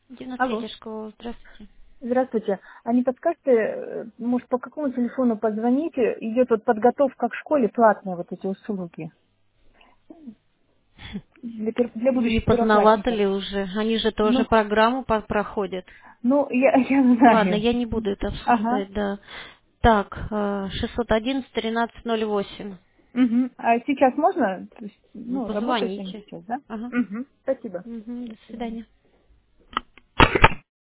93-я Алло. школа, здравствуйте. Здравствуйте. А не подскажете, может, по какому телефону позвоните? Идет вот подготовка к школе, платные вот эти услуги для Не будущих поздновато первоклассников. ли уже? Они же тоже Ну, программу проходят. я Ладно, знаю. я не буду это Ага. обсуждать, да. Так, 611-1308. Угу. А сейчас можно? То есть, Ну, работают они позвоните. сейчас, да? Ага. Угу. Спасибо. Мгм, До до свидания. свидания.